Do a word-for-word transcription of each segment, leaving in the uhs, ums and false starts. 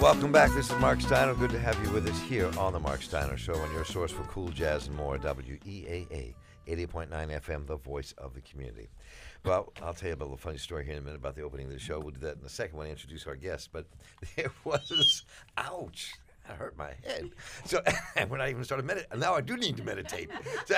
Welcome back. This is Mark Steiner. Good to have you with us here on the Mark Steiner Show and your source for cool jazz and more. W E A A, eighty point nine F M, the voice of the community. Well, I'll tell you about a little funny story here in a minute about the opening of the show. We'll do that in a second when I introduce our guest. But there was, ouch, that hurt my head. So when I even started meditating, now I do need to meditate.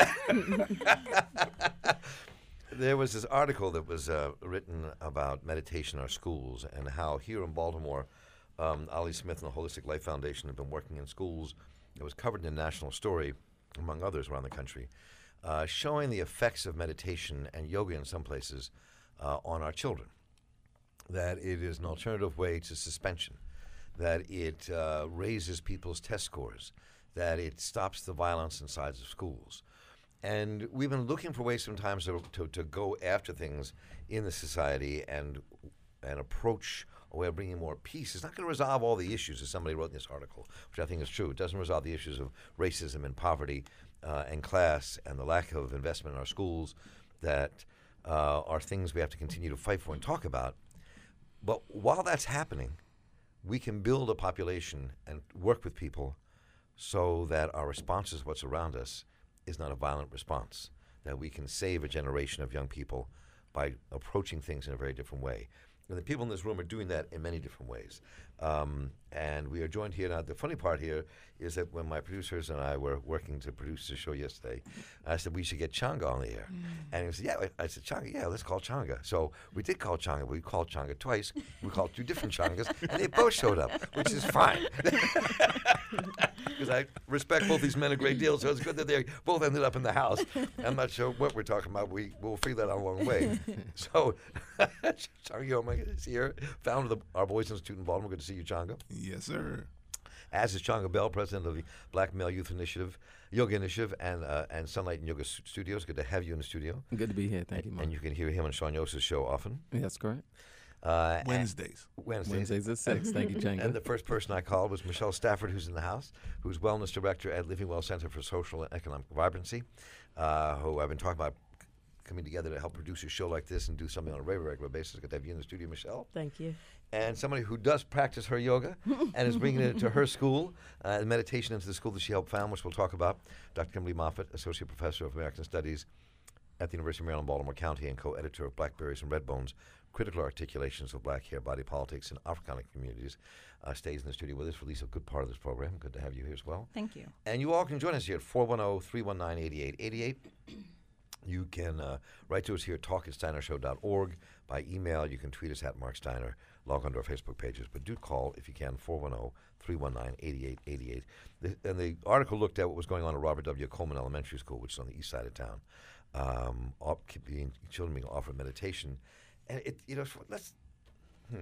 There was this article that was uh, written about meditation in our schools and how here in Baltimore, um, Ollie Smith and the Holistic Life Foundation have been working in schools. It was covered in a national story, among others around the country, uh, showing the effects of meditation and yoga in some places uh, on our children. That it is an alternative way to suspension, that it uh, raises people's test scores, that it stops the violence inside of schools. And we've been looking for ways sometimes to, to, to go after things in the society and and approach a way of bringing more peace. It's not going to resolve all the issues, as somebody wrote in this article, which I think is true. It doesn't resolve the issues of racism and poverty uh, and class and the lack of investment in our schools that uh, are things we have to continue to fight for and talk about. But while that's happening, we can build a population and work with people so that our responses to what's around us is not a violent response, that we can save a generation of young people by approaching things in a very different way. And the people in this room are doing that in many different ways. Um, and we are joined here now. The funny part here is that when my producers and I were working to produce the show yesterday, I said we should get Changa on the air. Mm. And he said, yeah. I said, Changa, yeah, let's call Changa. So we did call Changa. We called Changa twice. We called two different Changas, and they both showed up, which is fine. Because I respect both these men a great deal, so it's good that they both ended up in the house. I'm not sure what we're talking about. We, we'll figure that out along the way. So Changa Yoma is here, founder of the, our Voice Institute in Baltimore. Good to see you, Changa. Yes, sir. As is Changa Bell, president of the Black Male Youth Initiative, Yoga Initiative, and uh, and Sunlight and Yoga Studios. Good to have you in the studio. Good to be here. Thank and, you, Mark. And you can hear him on Sean Yost's show often. That's correct. Uh, Wednesdays. Wednesdays. Wednesdays at six. Thank you, Changa. And the first person I called was Michelle Stafford, who's in the house, who's wellness director at Living Well Center for Social and Economic Vibrancy, uh, who I've been talking about coming together to help produce a show like this and do something on a very regular basis. Good to have you in the studio, Michelle. Thank you. And somebody who does practice her yoga and is bringing it to her school, uh, and meditation into the school that she helped found, which we'll talk about. Doctor Kimberly Moffitt, Associate Professor of American Studies at the University of Maryland, Baltimore County, and co-editor of Blackberries and Redbones, Critical Articulations of Black Hair, Body Politics, and Africanic Communities, uh, stays in the studio with us for at least a good part of this program. Good to have you here as well. Thank you. And you all can join us here at four one zero, three one nine, eight eight eight eight. You can uh, write to us here at talk at steiner show dot org. By email, you can tweet us at Mark Steiner. Log on to our Facebook pages. But do call, if you can, four one zero, three one nine, eight eight eight eight. The, and the article looked at what was going on at Robert W. Coleman Elementary School, which is on the east side of town. Um, op- being, children being offered meditation. And, it, you know, let's, hmm.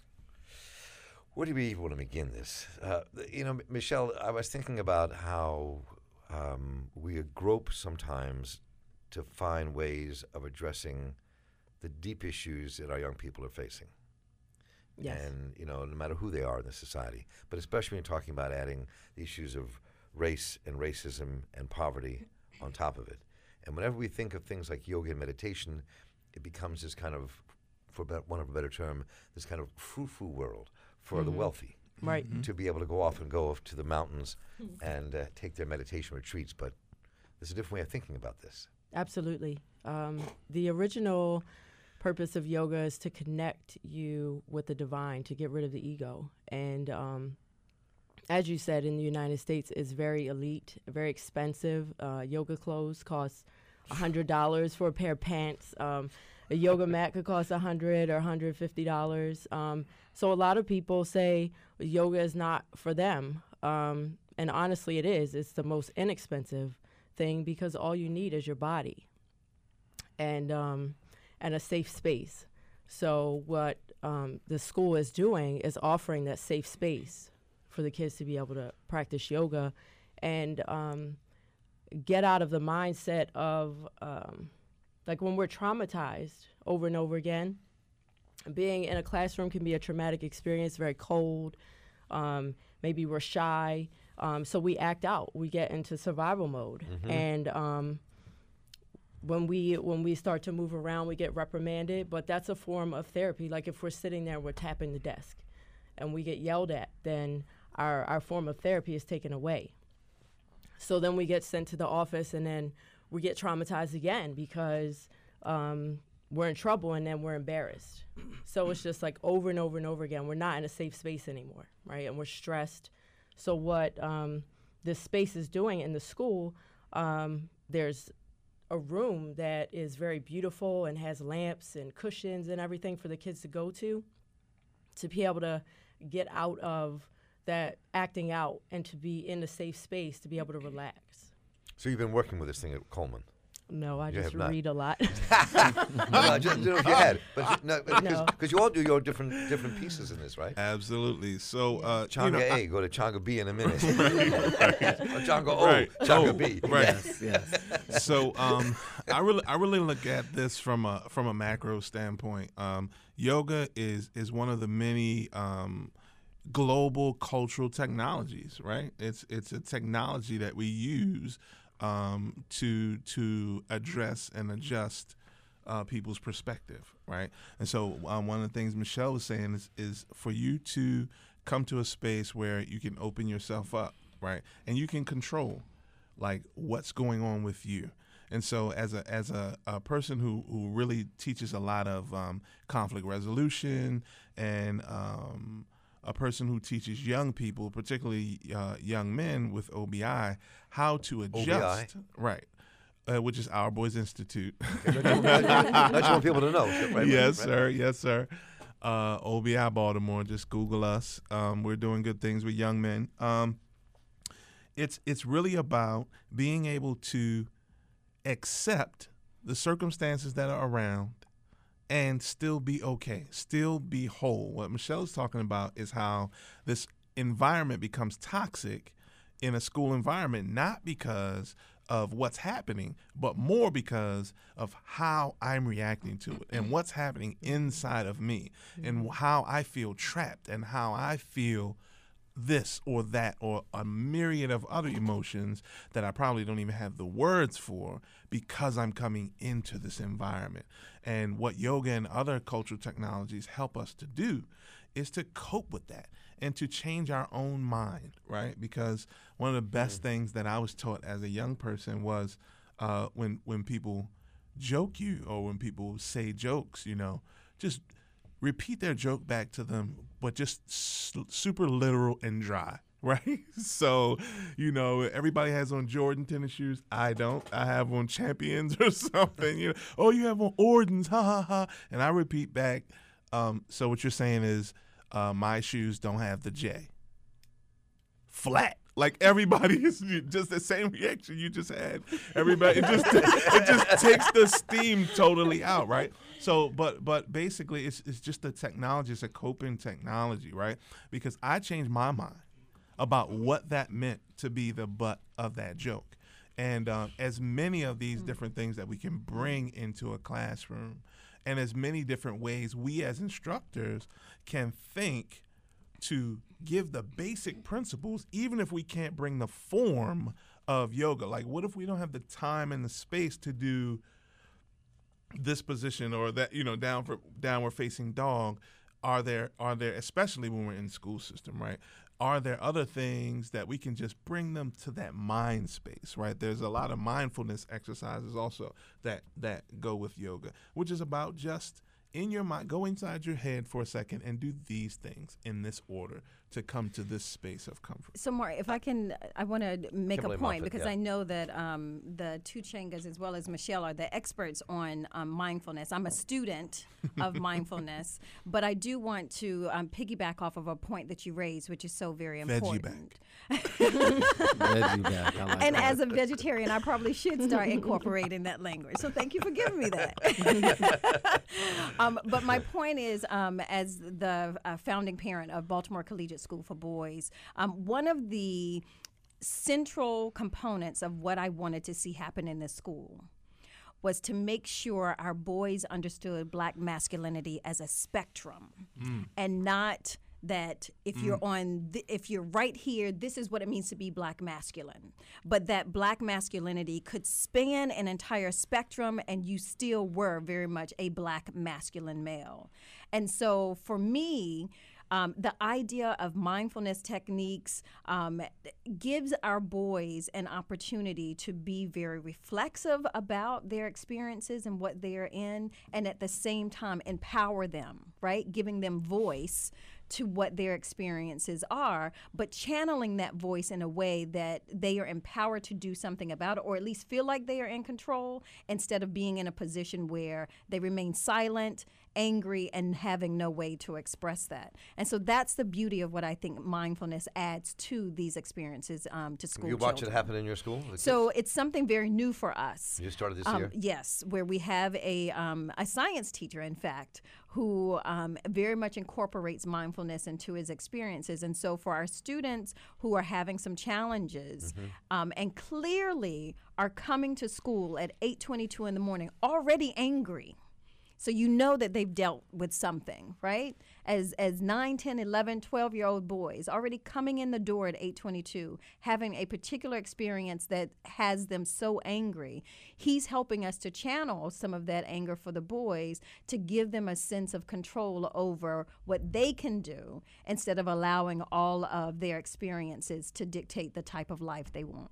Where do we even want to begin this? Uh, you know, Michelle, I was thinking about how um, we grope sometimes to find ways of addressing the deep issues that our young people are facing. Yes. And, you know, no matter who they are in the society, but especially when you're talking about adding the issues of race and racism and poverty on top of it. And whenever we think of things like yoga and meditation, it becomes this kind of, for want of a better term, this kind of frou-frou world for mm-hmm. the wealthy. Right. Mm-hmm. To be able to go off and go off to the mountains and uh, take their meditation retreats. But there's a different way of thinking about this. Absolutely. Um, the original purpose of yoga is to connect you with the divine, to get rid of the ego. And um, as you said, in the United States, it's very elite, very expensive. Uh, yoga clothes cost one hundred dollars for a pair of pants. Um, a yoga mat could cost one hundred dollars or one hundred fifty dollars. Um, so a lot of people say yoga is not for them. Um, and honestly, it is. It's the most inexpensive thing because all you need is your body and um, and a safe space. So what um, the school is doing is offering that safe space for the kids to be able to practice yoga and um, get out of the mindset of, um, like when we're traumatized over and over again, being in a classroom can be a traumatic experience, very cold, um, maybe we're shy, um, so we act out, we get into survival mode. Mm-hmm. And um, when we when we start to move around, we get reprimanded, but that's a form of therapy. Like if we're sitting there, we're tapping the desk. and we get yelled at, then our, our form of therapy is taken away. So then we get sent to the office, and then we get traumatized again because um, we're in trouble, and then we're embarrassed. So it's just like over and over and over again. We're not in a safe space anymore, right? And we're stressed. So what um, this space is doing in the school, um, there's a room that is very beautiful and has lamps and cushions and everything for the kids to go to, to be able to get out of that acting out and to be in a safe space to be able to relax. So you've been working with this thing at Coleman? No, I You just have not. read a lot. no, I just didn't know if you had. But you- no, because No. you all do your different different pieces in this, right? Absolutely. So, uh, you Changa know, A, I- go to Changa B in a minute. Or Changa O, Right. Changa Oh, B. right. Yes, yes. so um, I really, I really look at this from a from a macro standpoint. Um, yoga is is one of the many um, global cultural technologies, right? It's it's a technology that we use um, to to address and adjust uh, people's perspective, right? And so um, one of the things Michelle was saying is is for you to come to a space where you can open yourself up, right, and you can control like what's going on with you. And so as a as a, a person who, who really teaches a lot of um, conflict resolution, and um, a person who teaches young people, particularly uh, young men with O B I, how to adjust, right, uh, which is Our Boys Institute. I just want people to know. Right, yes, right. sir. Yes, sir. Uh, O B I Baltimore. Just Google us. Um, we're doing good things with young men. Um, it's it's really about being able to accept the circumstances that are around and still be okay, still be whole. What Michelle is talking about is how this environment becomes toxic in a school environment, not because of what's happening, but more because of how I'm reacting to it and what's happening inside of me, and how I feel trapped, and how I feel this or that or a myriad of other emotions that I probably don't even have the words for because I'm coming into this environment. And what yoga and other cultural technologies help us to do is to cope with that and to change our own mind, right? Because one of the best things that I was taught as a young person was uh, when when people joke you or when people say jokes, you know, just repeat their joke back to them, but just s- super literal and dry, right? So, you know, everybody has on Jordan tennis shoes. I don't. I have on Champions or something. You know, oh, you have on Ordens, ha ha ha. And I repeat back. Um, so what you're saying is, uh, my shoes don't have the J. Flat. Like everybody is just the same reaction you just had. Everybody, it just it just takes the steam totally out, right? So, but but basically, it's it's just a technology. It's a coping technology, right? Because I changed my mind about what that meant to be the butt of that joke, and um, as many of these different things that we can bring into a classroom, and as many different ways we as instructors can think to give the basic principles, even if we can't bring the form of yoga. Like, what if we don't have the time and the space to do this position or that, you know, down for downward facing dog? Are there, are there, especially when we're in the school system, right? Are there other things that we can just bring them to that mind space, right? There's a lot of mindfulness exercises also that, that go with yoga, which is about just in your mind, go inside your head for a second and do these things in this order to come to this space of comfort. So, Mark, if I can, I want to make Kimberly a point Moffat, because yeah. I know that um, the two Changas as well as Michelle are the experts on um, mindfulness. I'm a student of mindfulness, but I do want to um, piggyback off of a point that you raised, which is so very Veggie important. Veggie back. I like And that. as a vegetarian, I probably should start incorporating that language. So thank you for giving me that. um, but my point is, um, as the uh, founding parent of Baltimore Collegiate School for Boys, um, one of the central components of what I wanted to see happen in this school was to make sure our boys understood Black masculinity as a spectrum and not that if you're on, th- if you're right here, this is what it means to be Black masculine. But that Black masculinity could span an entire spectrum and you still were very much a Black masculine male. And so for me, um, the idea of mindfulness techniques um, gives our boys an opportunity to be very reflexive about their experiences and what they're in, and at the same time empower them, right? Giving them voice to what their experiences are, but channeling that voice in a way that they are empowered to do something about it, or at least feel like they are in control, instead of being in a position where they remain silent, angry, and having no way to express that. And so that's the beauty of what I think mindfulness adds to these experiences um, to school You watch children. it happen in your school? The So kids? it's something very new for us. You started this Um, year? Yes, where we have a um, a science teacher, in fact, who um, very much incorporates mindfulness into his experiences. And so for our students who are having some challenges Mm-hmm. um, and clearly are coming to school at eight twenty-two in the morning already angry. So you know that they've dealt with something, right? As as nine, ten, eleven, twelve-year-old boys already coming in the door at eight twenty-two, having a particular experience that has them so angry. He's helping us to channel some of that anger for the boys to give them a sense of control over what they can do instead of allowing all of their experiences to dictate the type of life they want.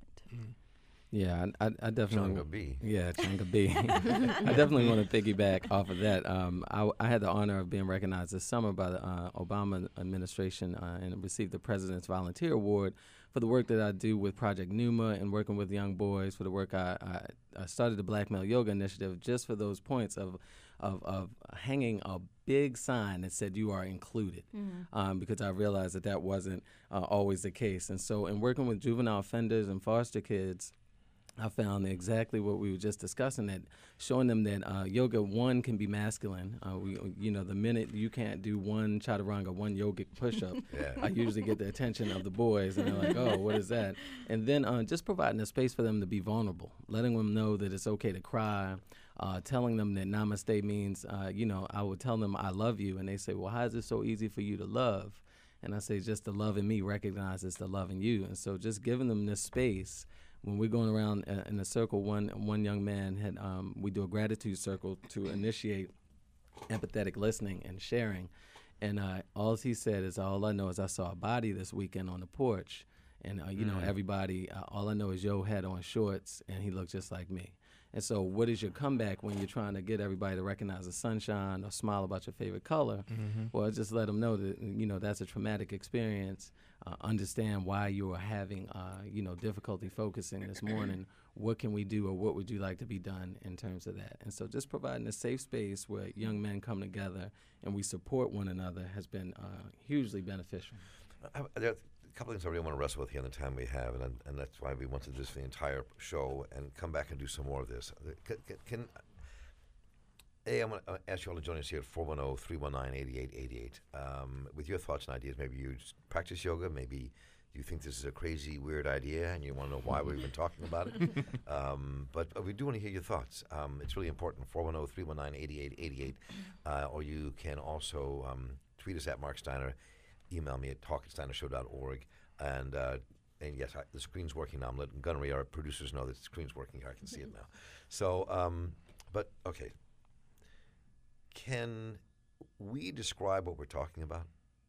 Yeah, I, I, I definitely. Changa B. Yeah, Changa B. I definitely want to piggyback off of that. Um, I, I had the honor of being recognized this summer by the uh, Obama administration uh, and received the President's Volunteer Award for the work that I do with Project Numa and working with young boys, for the work I, I, I started the Black Male Yoga Initiative just for those points of, of, of hanging a big sign that said you are included, mm-hmm. um, because I realized that that wasn't uh, always the case. And so in working with juvenile offenders and foster kids, I found exactly what we were just discussing, that showing them that uh, yoga, one, can be masculine. Uh, we, you know, the minute you can't do one chaturanga, one yogic push-up, Yeah. I usually get the attention of the boys, and they're like, oh, what is that? And then uh, just providing a space for them to be vulnerable, letting them know that it's okay to cry, uh, telling them that namaste means, uh, you know, I would tell them I love you, and they say, well, how is it so easy for you to love? And I say, just the love in me recognizes the love in you. And so just giving them this space. When we're going around uh, in a circle, one one young man had, um, we do a gratitude circle to initiate empathetic listening and sharing. And uh, all he said is, all I know is I saw a body this weekend on the porch. And, uh, you mm. know, everybody, uh, all I know is Yo had on shorts, and he looked just like me. And so what is your comeback when you're trying to get everybody to recognize the sunshine or smile about your favorite color? Mm-hmm. Well, just let them know that, you know, that's a traumatic experience. Uh, understand why you are having, uh, you know, difficulty focusing this morning. What can we do, or what would you like to be done in terms of that? And so just providing a safe space where young men come together and we support one another has been uh, hugely beneficial. I, there are a couple of things I really want to wrestle with here in the time we have, and and that's why we wanted to do this for the entire show and come back and do some more of this. Can, can, can A, I'm going to ask you all to join us here at four one zero, three one nine, eight eight eight eight um, with your thoughts and ideas. Maybe you just practice yoga. Maybe you think this is a crazy, weird idea, and you want to know why we've been talking about it. Um, but uh, we do want to hear your thoughts. Um, it's really important. four one zero, three one nine, eight eight eight eight. Uh, or you can also um, tweet us at Mark Steiner. Email me at talk at steiner show dot org. And uh, and yes, I, the screen's working now. I'm letting Gunnery, our producers, know that the screen's working here. I can see it now. So, um, but okay. Can we describe what we're talking about?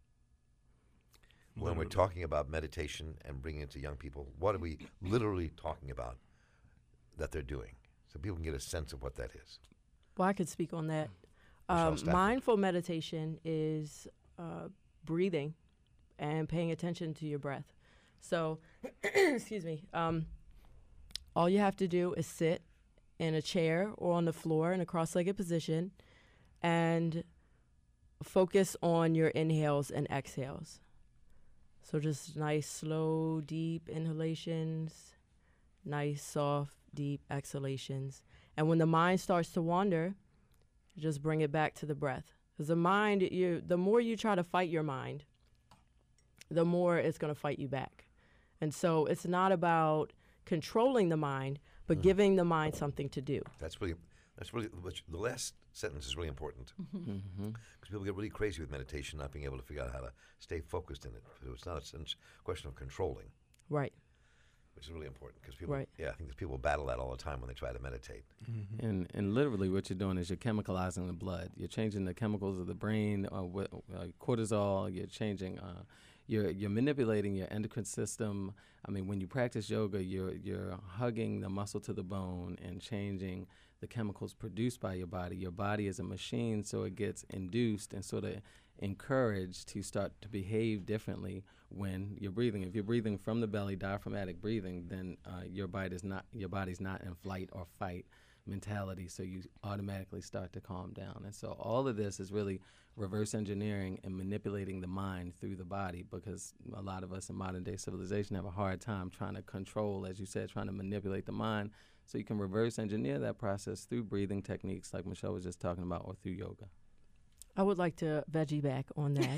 When we're talking about meditation and bringing it to young people, what are we literally talking about that they're doing? So people can get a sense of what that is. Well, I could speak on that. Michelle Um, Stafford. mindful meditation is uh, breathing and paying attention to your breath. So, excuse me, um, all you have to do is sit in a chair or on the floor in a cross-legged position and focus on your inhales and exhales. So just nice, slow, deep inhalations, nice, soft, deep exhalations. And when the mind starts to wander, just bring it back to the breath. Because the mind, you, the more you try to fight your mind, the more it's going to fight you back. And so it's not about controlling the mind, but mm. giving the mind something to do. That's really, that's really, which, the last sentence is really important. Because mm-hmm. people get really crazy with meditation, not being able to figure out how to stay focused in it. So it's not a sense, question of controlling. Right. which is really important because people, Right. yeah, I think that people battle that all the time when they try to meditate. Mm-hmm. And and literally, what you're doing is you're chemicalizing the blood. You're changing the chemicals of the brain. Uh, with, uh, cortisol. You're changing. Uh, you're you're manipulating your endocrine system. I mean, when you practice yoga, you're you're hugging the muscle to the bone and changing the chemicals produced by your body. Your body is a machine, so it gets induced and sort of encouraged to start to behave differently when you're breathing. If you're breathing from the belly, diaphragmatic breathing, then uh, your body is not your body's not in flight or fight mentality, so you automatically start to calm down. And so all of this is really reverse engineering and manipulating the mind through the body, because a lot of us in modern day civilization have a hard time trying to control, as you said, trying to manipulate the mind. So you can reverse engineer that process through breathing techniques like Michelle was just talking about, or through yoga. I would like to veggie back on that.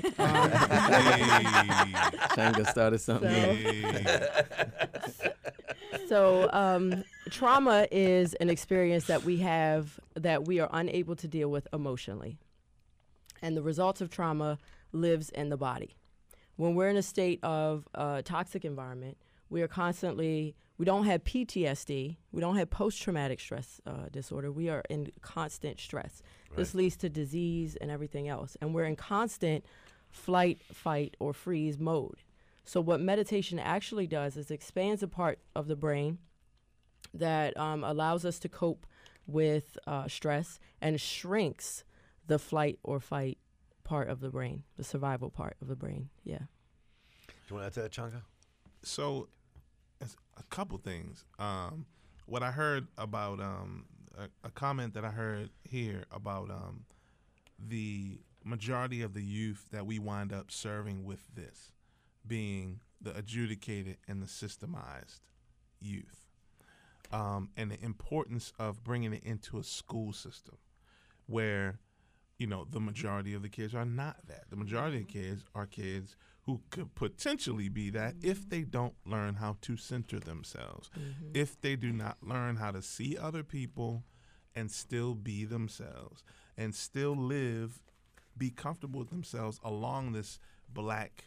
Hey. Changa started something. So- Hey. So, um, trauma is an experience that we have that we are unable to deal with emotionally. And the results of trauma lives in the body. When we're in a state of uh, toxic environment, we are constantly, we don't have P T S D, we don't have post-traumatic stress uh, disorder, we are in constant stress. This Right. leads to disease and everything else. And we're in constant flight, fight, or freeze mode. So what meditation actually does is expands a part of the brain that um, allows us to cope with uh, stress and shrinks the flight or fight part of the brain, the survival part of the brain. Yeah. Do you want to add to that, Changa? So, as a couple things. Um, what I heard about um, a, a comment that I heard here about um, the majority of the youth that we wind up serving with this being the adjudicated and the systemized youth, um, and the importance of bringing it into a school system where, you know, the majority of the kids are not that. The majority of the kids are kids who could potentially be that if they don't learn how to center themselves, if they do not learn how to see other people and still be themselves and still live, be comfortable with themselves along this black,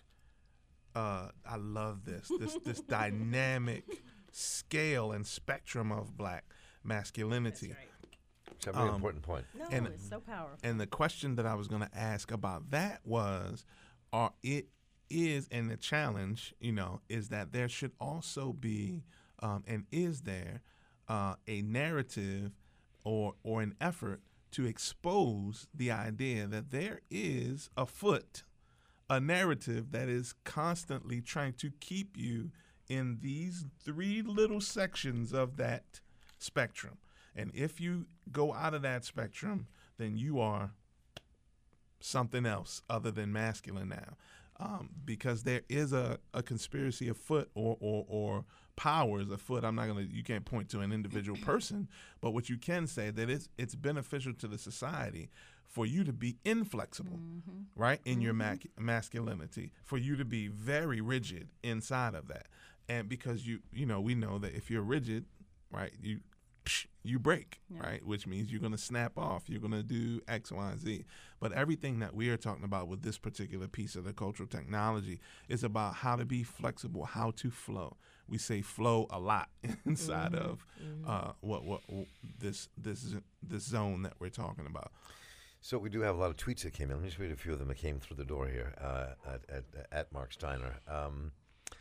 uh, I love this, this, this dynamic scale and spectrum of black masculinity. It's a very Um, important point. No, And- it's so powerful. And the question that I was going to ask about that was, are it is, and the challenge, you know, is that there should also be, um, and is there, uh, a narrative or or an effort to expose the idea that there is afoot a narrative that is constantly trying to keep you in these three little sections of that spectrum. And if you go out of that spectrum, then you are something else other than masculine now. Um, because there is a, a conspiracy afoot, or, or, or powers afoot. I'm not going to, you can't point to an individual person, but what you can say that it's, it's beneficial to the society for you to be inflexible, right, in your mac- masculinity, for you to be very rigid inside of that. And because you, you know, we know that if you're rigid, right, you, psh, you break, Yeah. right, which means you're going to snap off, you're going to do X, Y, and Z. But everything that we are talking about with this particular piece of the cultural technology is about how to be flexible, how to flow. We say flow a lot inside Mhm, of mhm. uh, what what this this this zone that we're talking about. So we do have a lot of tweets that came in. Let me just read a few of them that came through the door here uh, at, at, at Mark Steiner. Um,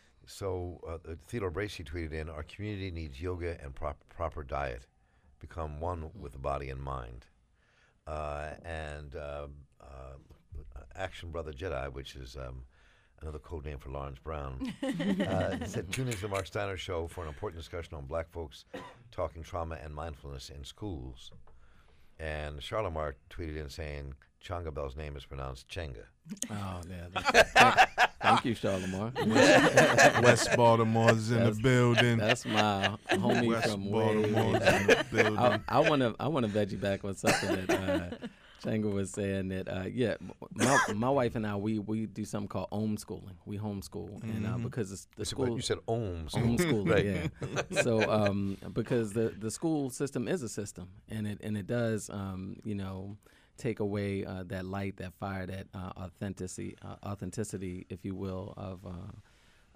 so uh, Theodore Bracey tweeted in, our community needs yoga and prop- proper diet. Become one with the body and mind. Uh, and uh, uh, Action Brother Jedi, which is um, another code name for Lawrence Brown, uh, said, tune into the Mark Steiner Show for an important discussion on black folks talking trauma and mindfulness in schools. And Charlotte Mark tweeted in saying, Changa Bell's name is pronounced Chenga. Oh, yeah. Thank, thank you, Charlemore. West Baltimore's in That's- the building. That's my homie West from way, way Baltimore's back. in the building. I, I want to I want to veggie back on something that uh, Changa was saying. That uh, yeah, my, my wife and I we we do something called homeschooling. We homeschool, and uh, Mhm. because it's the You said- school You said ohms. homeschooling, Right. yeah. So um, because the the school system is a system, and it and it does um, you know take away uh, that light, that fire, that uh, authenticity, uh, authenticity, if you will, of uh,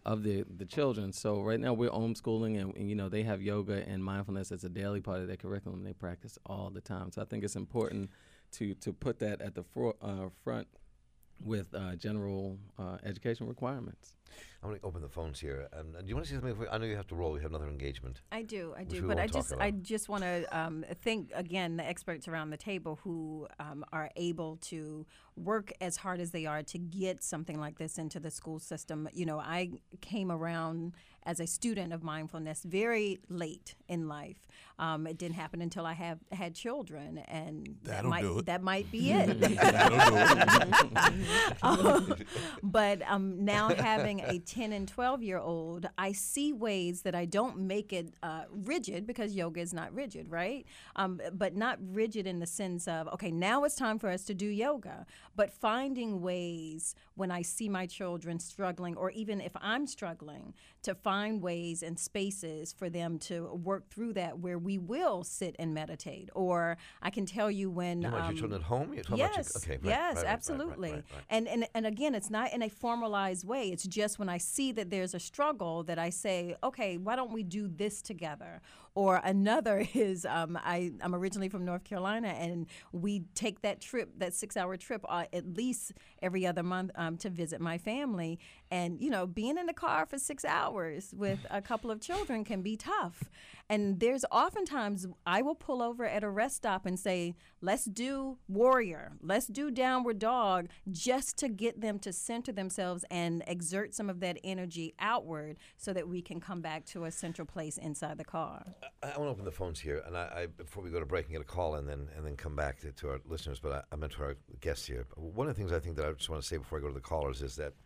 of the, the children. So right now we're homeschooling, and, and you know they have yoga and mindfulness as a daily part of their curriculum. They practice all the time. So I think it's important to to put that at the for, uh, front with uh, general uh, education requirements. I'm going to open the phones here. Um, do you want to say something? I know you have to roll. You have another engagement. I do, I Which do, we but won't I talk just, about. I just want to um, thank again the experts around the table who um, are able to work as hard as they are to get something like this into the school system. You know, I came around as a student of mindfulness very late in life. Um, it didn't happen until I have had children, and that That'll might do it. that might be it. That'll do it. Um, but um, now having a ten and twelve year old, I see ways that I don't make it uh, rigid, because yoga is not rigid, right? Um, but not rigid in the sense of, okay, now it's time for us to do yoga, but finding ways when I see my children struggling, or even if I'm struggling, to find ways and spaces for them to work through that where we will sit and meditate. Or I can tell you when You want um, your children at home? You're talking yes, about your, okay, right, yes, right, right, right, absolutely. right, right, right. And, and and again, it's not in a formalized way. It's just when I see that there's a struggle that I say, okay, why don't we do this together? Or another is um, I, I'm originally from North Carolina, and we take that trip, that six-hour trip, uh, at least every other month um, to visit my family. And, you know, being in the car for six hours with a couple of children can be tough. And there's oftentimes I will pull over at a rest stop and say, let's do warrior, let's do downward dog, just to get them to center themselves and exert some of that energy outward so that we can come back to a central place inside the car. I, I want to open the phones here, and I, I before we go to break and get a call, and then and then come back to, to our listeners. But I, I meant to our guests here. One of the things I think that I just want to say before I go to the callers is that,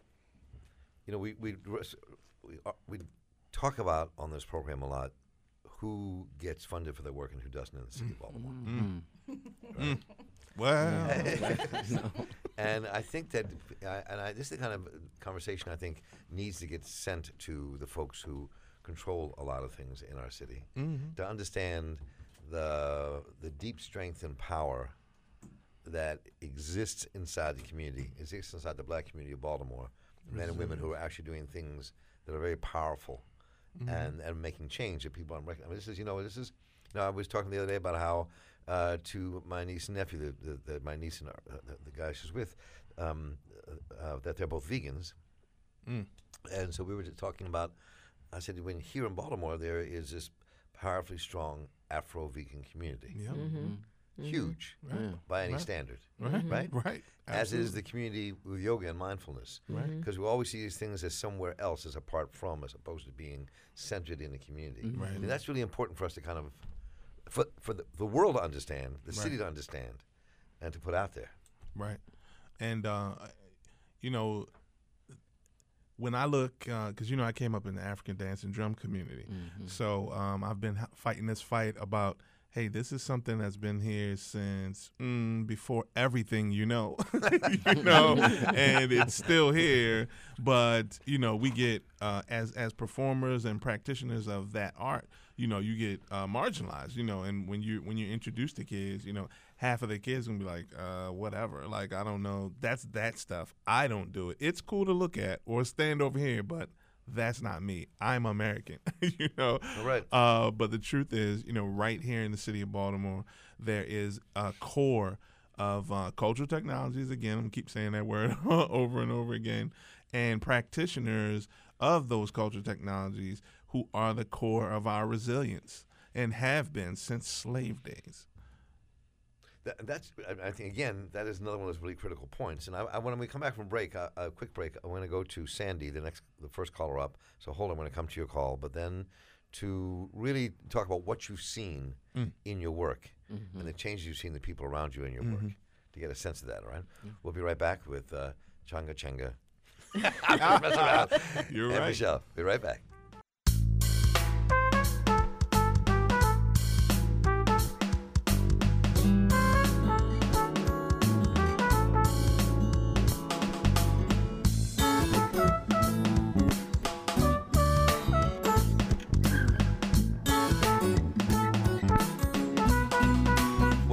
you know, we we we, uh, we talk about on this program a lot who gets funded for their work and who doesn't in the city of Baltimore. Mm. Mm. Well, And I think that, I, and I, this is the kind of conversation I think needs to get sent to the folks who control a lot of things in our city, mm-hmm. to understand the the deep strength and power that exists inside the community, exists inside the black community of Baltimore, men and women who are actually doing things that are very powerful, Mm-hmm. and, and making change that people aren't recognizing. I mean, this is, you know, this is, you know, I was talking the other day about how uh, to my niece and nephew, the, the, the, my niece and our, uh, the, the guy she's with, um, uh, that they're both vegans. Mm. And so we were just talking about, I said, when here in Baltimore, there is this powerfully strong Afro-vegan community. Yeah. Mm-hmm. Huge Right. by any Right. standard, Right. right? Right. As is Absolutely. the community with yoga and mindfulness. Right. Because we always see these things as somewhere else, as apart from, as opposed to being centered in the community. Right. And that's really important for us to kind of, for, for the, the world to understand, the Right. city to understand, and to put out there. Right. And, uh, you know, when I look, because, you know, I came up in the African dance and drum community. Mm-hmm. So um, I've been h- fighting this fight about, hey, this is something that's been here since mm, before everything, you know, you know, and it's still here. But, you know, we get, uh, as as performers and practitioners of that art, you know, you get uh, marginalized, you know, and when you when you introduce the kids, you know, half of the kids gonna be like, uh, whatever, like, I don't know, that's that stuff. I don't do it. It's cool to look at or stand over here, but that's not me. I'm American, you know. Right. Uh, but the truth is, you know, right here in the city of Baltimore, there is a core of uh, cultural technologies. Again, I'm gonna keep saying that word over and over again, and practitioners of those cultural technologies who are the core of our resilience and have been since slave days. That, that's, I, I think, again, that is another one of those really critical points. And I, I, when we come back from break, uh, a quick break, I want to go to Sandy, the next, the first caller up. So hold on, I'm going to come to your call. But then to really talk about what you've seen Mm. in your work Mm-hmm. and the changes you've seen in the people around you in your Mhm. work, to get a sense of that, all right? We'll be right back with uh, Changa Chenga. You're and right. Michelle. Be right back.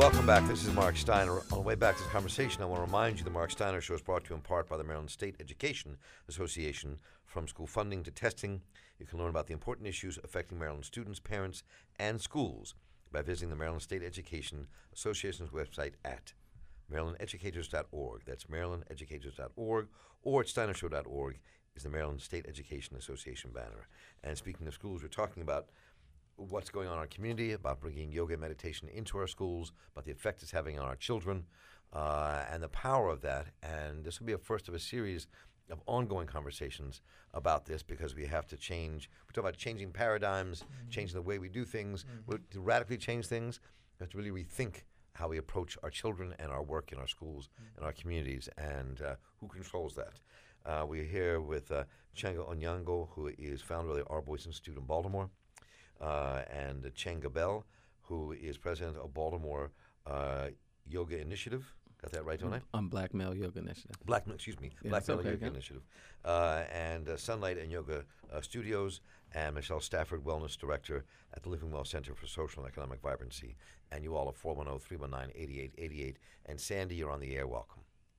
Welcome back. This is Mark Steiner. On the way back to this conversation, I want to remind you the Mark Steiner Show is brought to you in part by the Maryland State Education Association. From school funding to testing, you can learn about the important issues affecting Maryland students, parents, and schools by visiting the Maryland State Education Association's website at maryland educators dot org. That's maryland educators dot org, or at steiner show dot org is the Maryland State Education Association banner. And speaking of schools, we're talking about what's going on in our community, about bringing yoga and meditation into our schools, about the effect it's having on our children, uh, and the power of that. And this will be a first of a series of ongoing conversations about this, because we have to change. We talk about changing paradigms, mm-hmm. changing the way we do things. Mm-hmm. To radically change things, we have to really rethink how we approach our children and our work in our schools mm-hmm. and our communities, and uh, who controls that. Uh, we're here with uh, Chenga Onyango, who is founder of the Our Voice Institute in Baltimore, uh, and uh, Chenga Bell, who is president of Baltimore uh, Yoga Initiative. Got that right, don't I? Um, Black Male Yoga Initiative. Black, excuse me, Yeah, Black Male okay, Yoga yeah. Initiative, uh, and uh, Sunlight and Yoga uh, Studios, and Michelle Stafford, Wellness Director at the Living Well Center for Social and Economic Vibrancy. And you all are four one zero, three one nine, eight eight eight eight. And Sandy, you're on the air. Welcome.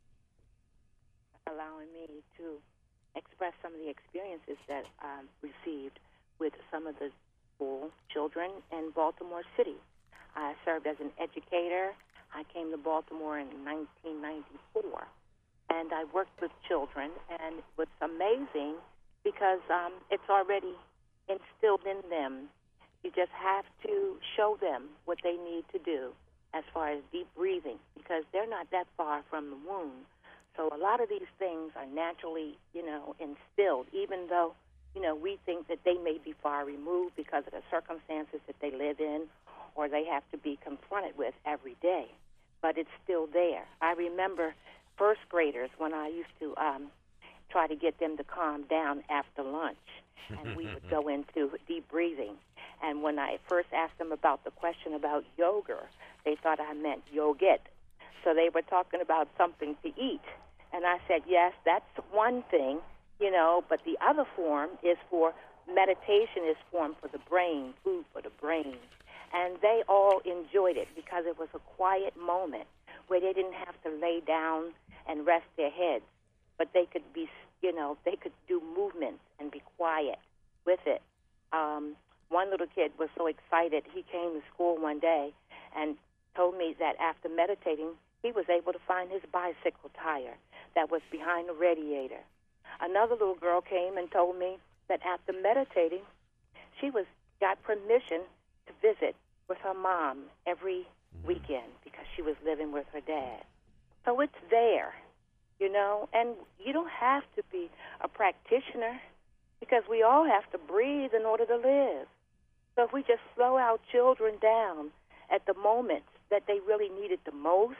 Allowing me to express some of the experiences that I've received with some of the school children in Baltimore City. I served as an educator. I came to Baltimore in nineteen ninety-four, and I worked with children, and it was amazing because um, it's already instilled in them. You just have to show them what they need to do as far as deep breathing, because they're not that far from the womb. So a lot of these things are naturally, you know, instilled, even though, you know, we think that they may be far removed because of the circumstances that they live in or they have to be confronted with every day. But it's still there. I remember first graders when I used to um, try to get them to calm down after lunch, and we would go into deep breathing. And when I first asked them about the question about yoga, they thought I meant yogurt. So they were talking about something to eat. And I said, yes, that's one thing, you know, but the other form is for meditation is formed for the brain, food for the brain. And they all enjoyed it because it was a quiet moment where they didn't have to lay down and rest their heads, but they could be, you know, they could do movements and be quiet with it. Um, one little kid was so excited. He came to school one day and told me that after meditating, he was able to find his bicycle tire that was behind the radiator. Another little girl came and told me that after meditating, she was got permission to visit with her mom every weekend because she was living with her dad. So it's there, you know, and you don't have to be a practitioner because we all have to breathe in order to live. So if we just slow our children down at the moments that they really need it the most,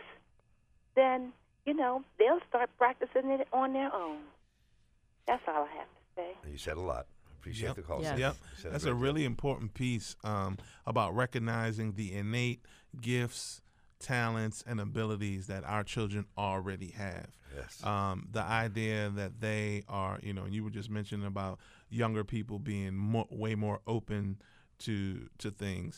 then, you know, they'll start practicing it on their own. That's all I have to say. You said a lot. Appreciate Yep. the call. Yes. Sandy. Yep, You said that's great a deal. really important piece um, about recognizing the innate gifts, talents, and abilities that our children already have. Yes. Um, the idea that they are, you know, you were just mentioning about younger people being more, way more open to to things,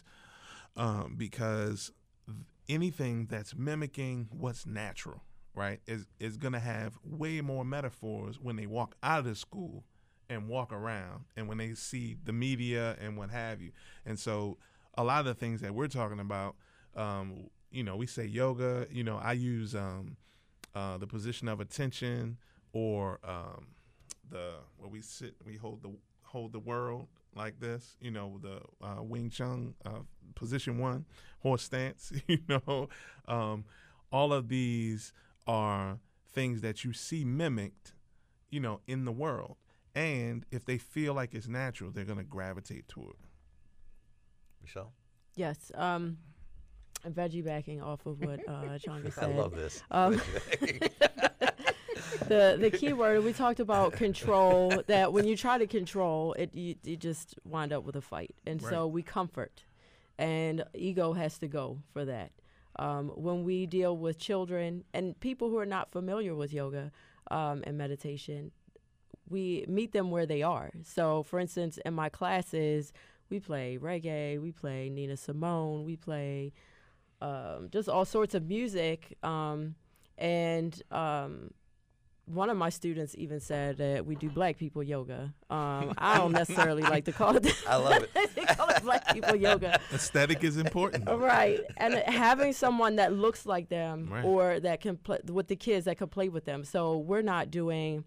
um, because anything that's mimicking what's natural, right, is is going to have way more metaphors when they walk out of the school and walk around, and when they see the media and what have you. And so a lot of the things that we're talking about, um, you know, we say yoga, you know, I use um, uh, the position of attention, or um, the where we sit, we hold the hold the world like this, you know, the uh, Wing Chun uh, position one, horse stance, you know. Um, all of these are things that you see mimicked, you know, in the world. And if they feel like it's natural, they're going to gravitate toward it. Michelle? Yes. Um, veggie backing off of what uh, Chonga I said. love this. Um, the the key word we talked about control. That when you try to control it, you, you just wind up with a fight. And so Right. we comfort, and ego has to go for that. Um, when we deal with children and people who are not familiar with yoga um, and meditation, we meet them where they are. So, for instance, in my classes, we play reggae, we play Nina Simone, we play um, just all sorts of music. Um, and um, one of my students even said that we do black people yoga. Um, I don't necessarily like to call it that. I love it. They call it black people yoga. Aesthetic is important. though. Right. And having someone that looks like them Right. or that can play with the kids that can play with them. So we're not doing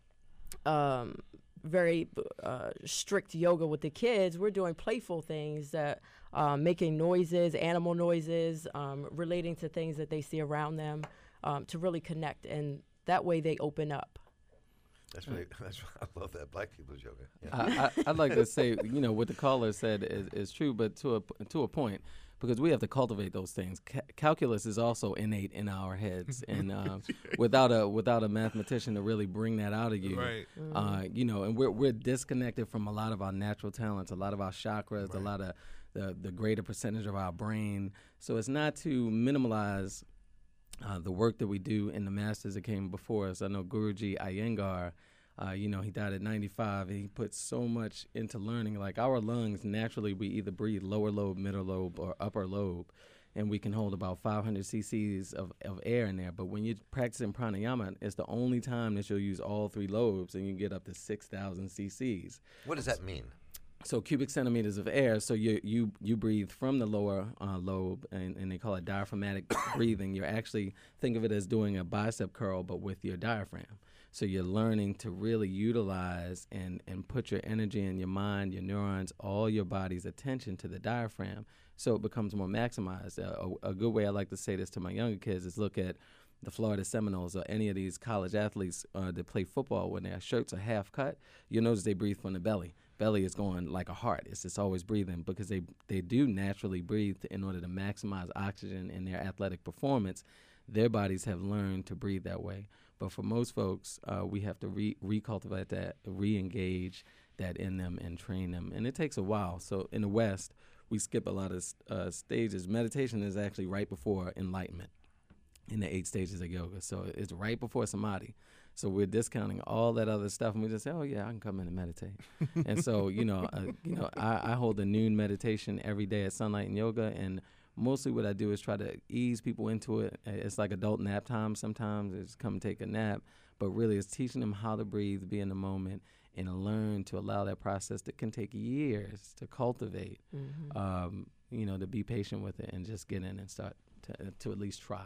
um, very uh, strict yoga with the kids. We're doing playful things that um, making noises, animal noises, um, relating to things that they see around them um, to really connect. And that way they open up. That's really, that's, I love that. Black people's yoga. Yeah. I, I, I'd like to say, you know, what the caller said is, is true, but to a to a point, because we have to cultivate those things. Ca- calculus is also innate in our heads, and um, without a without a mathematician to really bring that out of you, Right. uh, you know, and we're we're disconnected from a lot of our natural talents, a lot of our chakras, a Right. lot of the the greater percentage of our brain. So it's not to minimalize Uh, the work that we do in the masters that came before us. I know Guruji Iyengar, uh, you know, he died at ninety-five, and he put so much into learning. Like our lungs, naturally, we either breathe lower lobe, middle lobe, or upper lobe, and we can hold about five hundred cc's of, of air in there. But when you're practicing pranayama, it's the only time that you'll use all three lobes, and you get up to six thousand cc's. What does that mean? So cubic centimeters of air. So you you you breathe from the lower uh, lobe, and, and they call it diaphragmatic breathing. You're actually, think of it as doing a bicep curl, but with your diaphragm. So you're learning to really utilize and and put your energy and your mind, your neurons, all your body's attention to the diaphragm, so it becomes more maximized. Uh, a, a good way I like to say this to my younger kids is look at the Florida Seminoles or any of these college athletes uh, that play football. When their shirts are half cut, you'll notice they breathe from the belly. Belly is going like a heart. It's just always breathing because they they do naturally breathe in order to maximize oxygen in their athletic performance. Their bodies have learned to breathe that way. But for most folks, uh, we have to re- recultivate that, re-engage that in them and train them. And it takes a while. So in the West, we skip a lot of uh, stages. Meditation is actually right before enlightenment in the eight stages of yoga. So it's right before samadhi. So we're discounting all that other stuff, and we just say, "Oh yeah, I can come in and meditate." And so, you know, uh, you know, I, I hold a noon meditation every day at Sunlight and Yoga, and mostly what I do is try to ease people into it. It's like adult nap time sometimes. It's come take a nap, but really it's teaching them how to breathe, be in the moment, and learn to allow that process that can take years to cultivate. Mm-hmm. Um, you know, to be patient with it and just get in and start to, to at least try.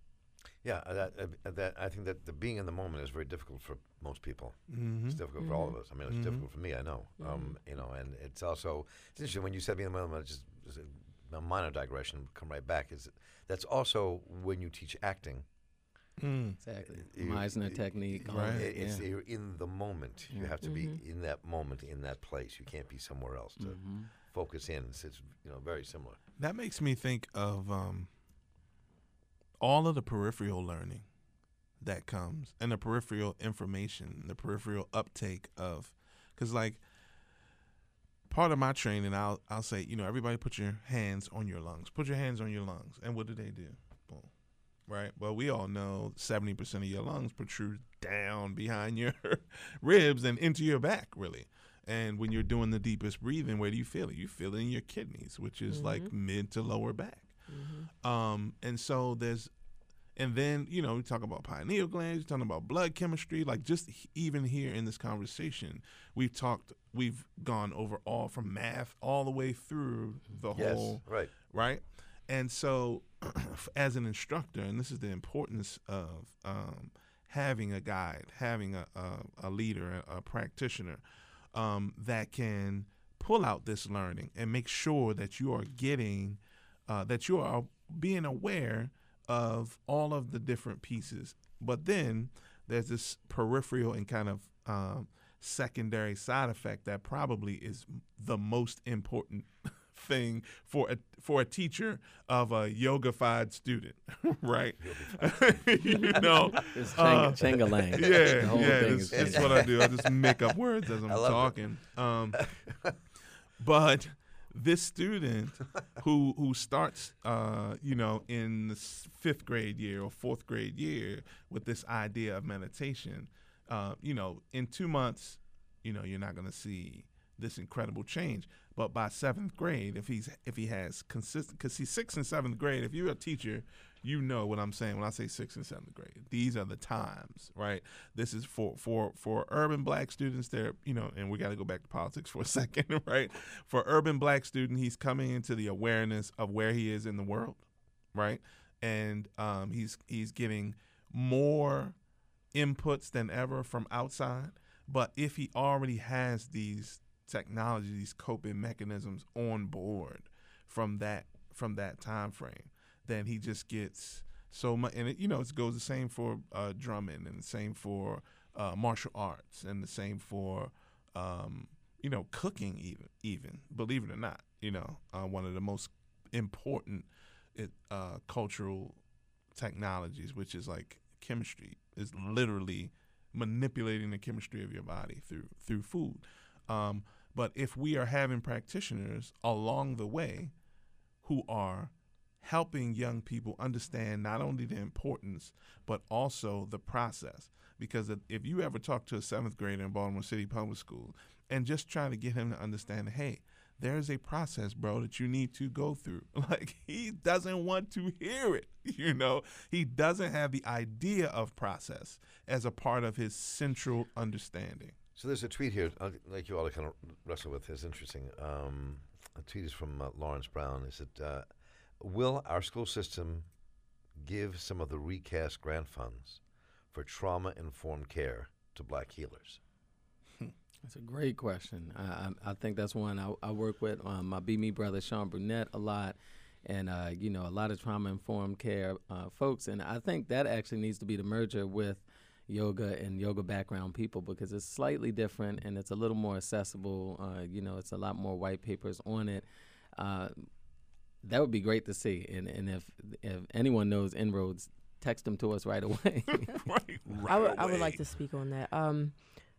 Yeah, uh, that, uh, that I think that the being in the moment is very difficult for most people. Mm-hmm. It's difficult for all of us. I mean, it's Mhm. difficult for me. I know. Um, you know, and it's also it's interesting when you said being in the moment. Just, just a minor digression. Come right back. Is that's also when you teach acting. Mm. Exactly. You- Meisner you- technique. all Right. that, It- It's yeah. you're in the moment. You Yeah. have to be Mhm. in that moment, in that place. You can't be somewhere else to Mhm. focus in. It's, it's you know very similar. That makes me think of um, all of the peripheral learning that comes and the peripheral information, the peripheral uptake of, because like part of my training, I'll I'll say, you know, everybody put your hands on your lungs. Put your hands on your lungs. And what do they do? Boom. Right? Well, we all know seventy percent of your lungs protrude down behind your ribs and into your back, really. And when you're doing the deepest breathing, where do you feel it? You feel it in your kidneys, which is like Mhm. mid to lower back. Mm-hmm. Um, and so there's, and then, you know, we talk about pineal glands, we're talking about blood chemistry, like just h- even here in this conversation, we've talked, we've gone over all from math all the way through the Yes, whole, right. right? And so as an instructor, and this is the importance of um, having a guide, having a, a, a leader, a, a practitioner um, that can pull out this learning and make sure that you are getting, uh, that you are being aware of all of the different pieces. But then there's this peripheral and kind of um, secondary side effect that probably is the most important thing for a for a teacher of a yoga-fied student, right? You know, It's uh, chang- Changalang. yeah, The whole yeah, thing that's, is that's Changalang. what I do. I just make up words as I'm I love it. talking. Um, but this student who who starts, uh, you know, in the s- fifth grade year or fourth grade year with this idea of meditation, uh, you know, in two months, you know, you're not going to see this incredible change. But by seventh grade, if he's if he has consistent, because he's sixth and seventh grade, if you're a teacher, you know what I'm saying when I say sixth and seventh grade. These are the times, right? This is for for for urban black students. There, you know, and we got to go back to politics for a second, right? For urban black student, he's coming into the awareness of where he is in the world, right? And um, he's he's getting more inputs than ever from outside. But if he already has these technology, these coping mechanisms on board from that from that time frame, then he just gets so much. And it, you know, it goes the same for uh, drumming, and the same for uh, martial arts, and the same for um, you know, cooking. Even even believe it or not, you know, uh, one of the most important it, uh, cultural technologies, which is like chemistry, is literally manipulating the chemistry of your body through through food. Um, but if we are having practitioners along the way who are helping young people understand not only the importance but also the process, because if you ever talk to a seventh grader in Baltimore City Public School and just try to get him to understand, hey, there's a process, bro, that you need to go through. Like, he doesn't want to hear it, you know? He doesn't have the idea of process as a part of his central understanding. So there's a tweet here, I'd like you all to kind of wrestle with. It's interesting. Um, a tweet is from uh, Lawrence Brown. Is it, uh, will our school system give some of the recast grant funds for trauma-informed care to black healers? That's a great question. I, I, I think that's one I, I work with um, my Be Me brother, Sean Brunette, a lot, and, uh, you know, a lot of trauma-informed care uh, folks. And I think that actually needs to be the merger with yoga and yoga background people, because it's slightly different and it's a little more accessible. Uh, you know, it's a lot more white papers on it. Uh, that would be great to see. And, and if if anyone knows inroads, text them to us right away. right, right I, w- away. I would like to speak on that. Um,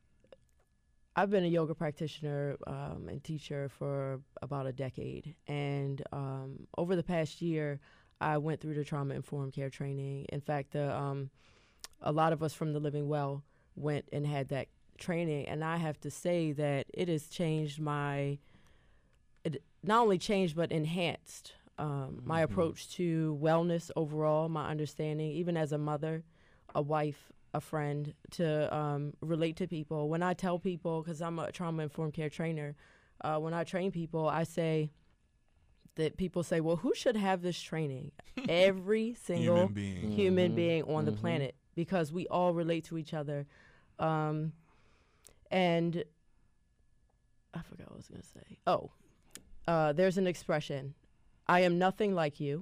I've been a yoga practitioner um, and teacher for about a decade. And um, over the past year, I went through the trauma-informed care training. In fact, the, um, a lot of us from the Living Well went and had that training. And I have to say that it has changed my, it not only changed, but enhanced um, my Mm-hmm. approach to wellness overall, my understanding, even as a mother, a wife, a friend, to um, relate to people. When I tell people, because I'm a trauma-informed care trainer, uh, when I train people, I say that people say, well, who should have this training? Every single Human being. human Mhm. being on the Mhm. planet, because we all relate to each other. Um, and I forgot what I was going to say. Oh, uh, there's an expression, I am nothing like you.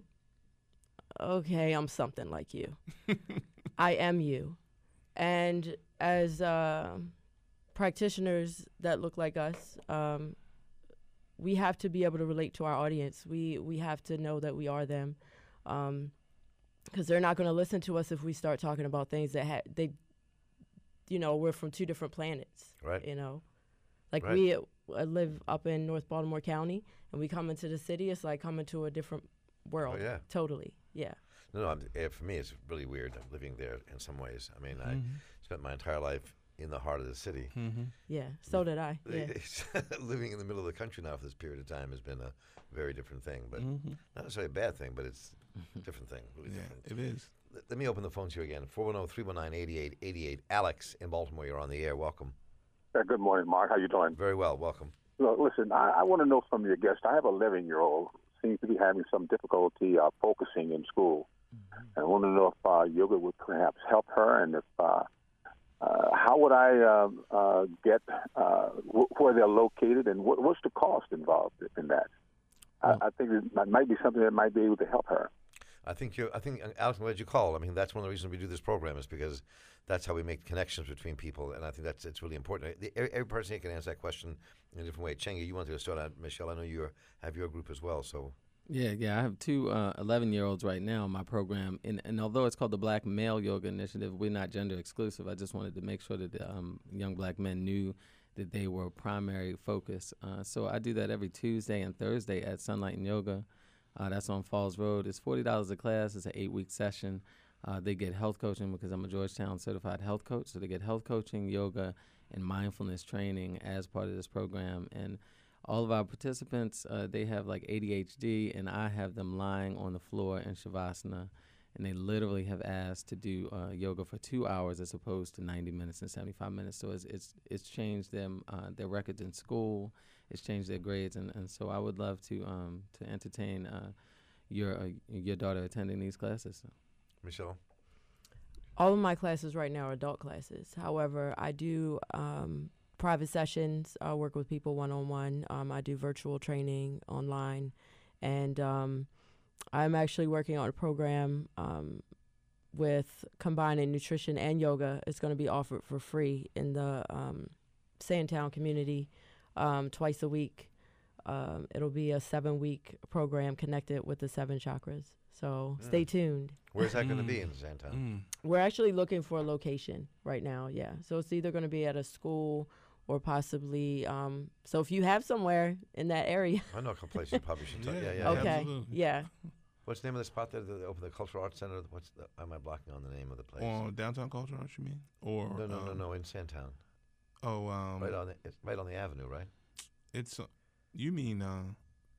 Okay, I'm something like you. I am you. And as uh, practitioners that look like us, um, we have to be able to relate to our audience. We we have to know that we are them, because um, they're not going to listen to us if we start talking about things that ha- they, you know, we're from two different planets. Right. You know, like Right. we uh, live up in North Baltimore County, and we come into the city. It's like coming to a different world. Oh, yeah. Totally. Yeah. No, no, I'm, eh, for me, it's really weird living there in some ways. I mean, I Mm-hmm. spent my entire life in the heart of the city. Mm-hmm. Yeah. So did I. Yeah. Living in the middle of the country now for this period of time has been a very different thing, but Mm-hmm. not necessarily a bad thing, but it's a different thing, really Yeah, different. it is. Let, let me open the phones here again. four one zero, three one nine, eight eight eight eight. Alex in Baltimore, you're on the air. Welcome. Uh, good morning, Mark. How you doing? Very well. Welcome. Look, listen, I, I want to know from your guest. I have a eleven-year-old seems to be having some difficulty uh, focusing in school, and I want to know if uh, yoga would perhaps help her, and if uh, uh, how would I uh, uh, get uh, w- where they're located, and what, what's the cost involved in that? Well- I, I think it might- might be something that might be able to help her. I think you're. I think uh, Alex, I'm glad you called. I mean, that's one of the reasons we do this program is because that's how we make connections between people, and I think that's it's really important. The- Every, every person here can answer that question in a different way. Chenga, you wanted to start out, Michelle. I know you have your group as well. So Yeah, yeah. I have two uh, eleven-year-olds right now in my program, and, and although it's called the Black Male Yoga Initiative, we're not gender exclusive. I just wanted to make sure that the, um, young black men knew that they were primary focus. Uh, so I do that every Tuesday and Thursday at Sunlight and Yoga. Uh, that's on Falls Road. It's forty dollars a class. It's an eight-week session. Uh, they get health coaching because I'm a Georgetown certified health coach. So they get health coaching, yoga, and mindfulness training as part of this program. And all of our participants, uh, they have like A D H D, and I have them lying on the floor in Shavasana. And they literally have asked to do uh, yoga for two hours as opposed to ninety minutes and seventy-five minutes. So it's it's, it's changed them uh, their records in school. It's changed their grades, and, and so I would love to um, to entertain uh, your uh, your daughter attending these classes. Michelle? All of my classes right now are adult classes. However, I do um, private sessions. I work with people one-on-one. Um, I do virtual training online. And um, I'm actually working on a program um, with combining nutrition and yoga. It's going to be offered for free in the um, Sandtown community um, twice a week. Um, it'll be a seven-week program connected with the seven chakras. So Mm. stay tuned. Where's that going to be in Sandtown? Mm. We're actually looking for a location right now, yeah. So it's either going to be at a school or possibly, um, so if you have somewhere in that area. I know a couple places you probably should tell. Yeah, Yeah, yeah. Okay, absolutely. yeah. What's the name of the spot there? The, open the Cultural Arts Center? What's the, am I blocking on the name of the place? Or downtown culture, arts, you mean? Or no, no, no, um, no, in Sandtown. Oh, um, right on the, it's right on the avenue, right? it's uh, you mean? Uh,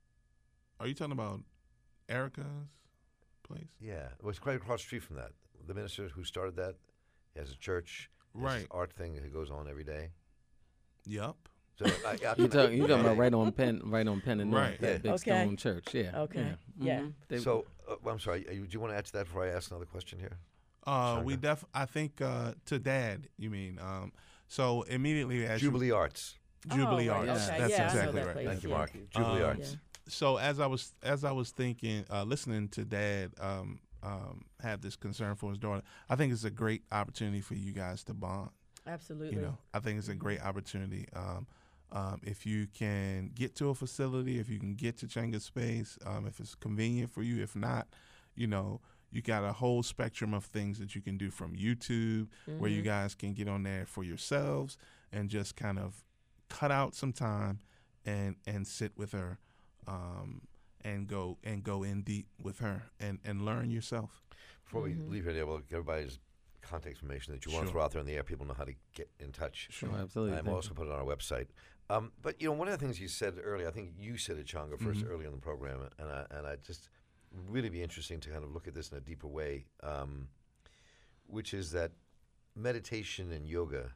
are you talking about Erica's place? Yeah, it was right across the street from that. The minister who started that has a church, has Right. this art thing that goes on every day. Yup. So I, I You can- talk, you talking yeah, about right on Penn, right on Penn and North, Right. that Yeah. big Okay. stone church. Yeah. Okay. Yeah. Mhm. They- So uh, well, I'm sorry. uh, you- Do you want to add to that before I ask another question here? Uh, we Shanga. def. I think uh, to Dad. You mean? Um, so immediately as you- Jubilee Arts. Jubilee Oh, Arts. right, okay. That's Yeah, I know exactly that right. place. Thank you, yeah. Mark. Jubilee Um, Arts. Yeah. So as I was as I was thinking, uh, listening to Dad um, um, have this concern for his daughter, I think it's a great opportunity for you guys to bond. Absolutely. You know, I think it's a great opportunity. Um, um, if you can get to a facility, if you can get to Changa Space, um, if it's convenient for you. If not, you know, you got a whole spectrum of things that you can do from YouTube, where you Mhm. guys can get on there for yourselves and just kind of cut out some time and and sit with her, um, and go and go in deep with her and and learn yourself. Before Mhm. we leave here, we'll give everybody's contact information that you want to Sure. throw out there in the air. People know how to get in touch. Sure, absolutely. I'm Thank also you. put it on our website. Um, but you know, one of the things you said earlier, I think you said it, Changa, 1st Mhm. earlier in the program, and I and I just really be interesting to kind of look at this in a deeper way, um, which is that meditation and yoga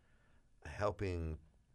helping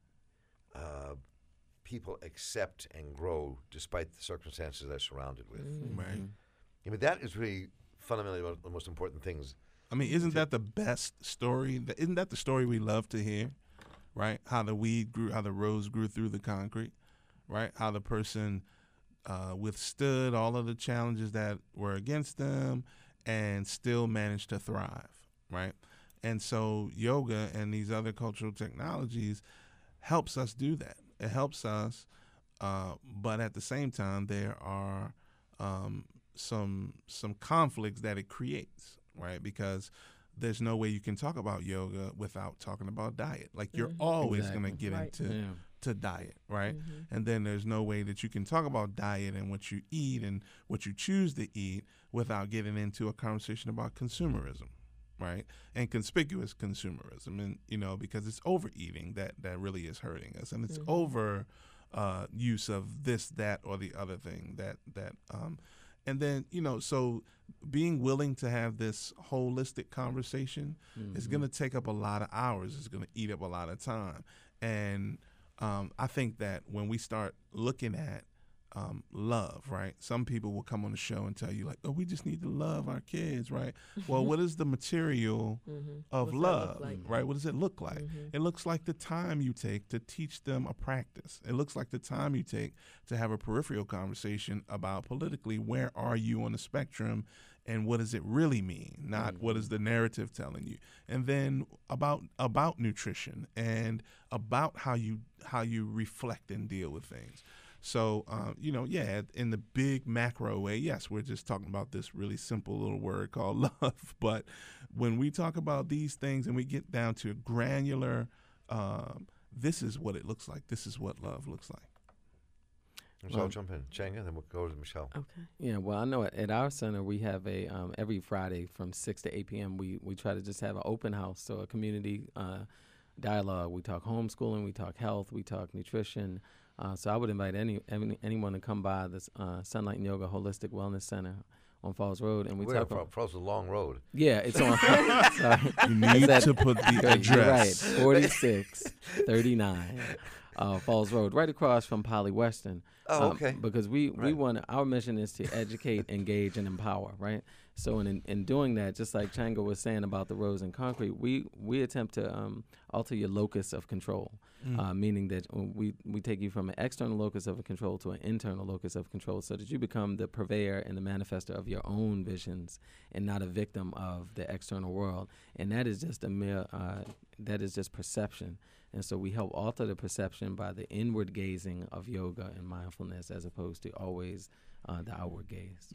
uh, people accept and grow despite the circumstances they're surrounded with. Mhm. Right. I mean, that is really fundamentally one of the most important things. I mean, isn't that the best story? Th- Isn't that the story we love to hear? Right? How the weed grew, how the rose grew through the concrete, right? How the person uh, withstood all of the challenges that were against them and still managed to thrive, right? And so yoga and these other cultural technologies helps us do that. It helps us, uh, but at the same time, there are um, some some conflicts that it creates, right? Because there's no way you can talk about yoga without talking about diet. Like you're Mhm. always Exactly. going to get Right. into Yeah. to diet, right? Mhm. And then there's no way that you can talk about diet and what you eat and what you choose to eat without getting into a conversation about consumerism, right? And conspicuous consumerism, and you know, because it's overeating that that really is hurting us, and it's Mhm. over uh, use of this, that, or the other thing that that. Um, and then you know, so being willing to have this holistic conversation is Mhm. going to take up a lot of hours. It's going to eat up a lot of time, and um, I think that when we start looking at um, love, right? Some people will come on the show and tell you like, "Oh, we just need to love our kids," right? Well, what is the material Mhm. of What's that love, look like? right? What does it look like? Mhm. It looks like the time you take to teach them a practice. It looks like the time you take to have a peripheral conversation about politically where are you on the spectrum and what does it really mean, not what is the narrative telling you. And then about about nutrition and about how you how you reflect and deal with things. So, uh, you know, yeah, in the big macro way, yes, we're just talking about this really simple little word called love. But when we talk about these things and we get down to granular, um, this is what it looks like. This is what love looks like. So I'll Well, jump in. Changa, then we'll go to Michelle. Okay. Yeah, well, I know at, at our center we have a um, every Friday from six to eight p.m. We we try to just have an open house, so a community uh, dialogue. We talk homeschooling, we talk health, we talk nutrition. Uh, so I would invite any, any anyone to come by this uh, Sunlight and Yoga Holistic Wellness Center on Falls Road, and we We're talk. from About, across the long road. yeah, it's on. Sorry. You need that- to put the You're right, address. forty-six thirty-nine uh, Falls Road, right across from Poly Western. Oh, Um, okay. Because we, we Right. want our mission is to educate, engage, and empower, right? So in in doing that, just like Changa was saying about the roads and concrete, we we attempt to um, alter your locus of control, uh, meaning that we we take you from an external locus of control to an internal locus of control, so that you become the purveyor and the manifester of your own visions, and not a victim of the external world. And that is just a mere uh, that is just perception. And so we help alter the perception by the inward gazing of yoga and mindfulness, as opposed to always uh, the outward gaze.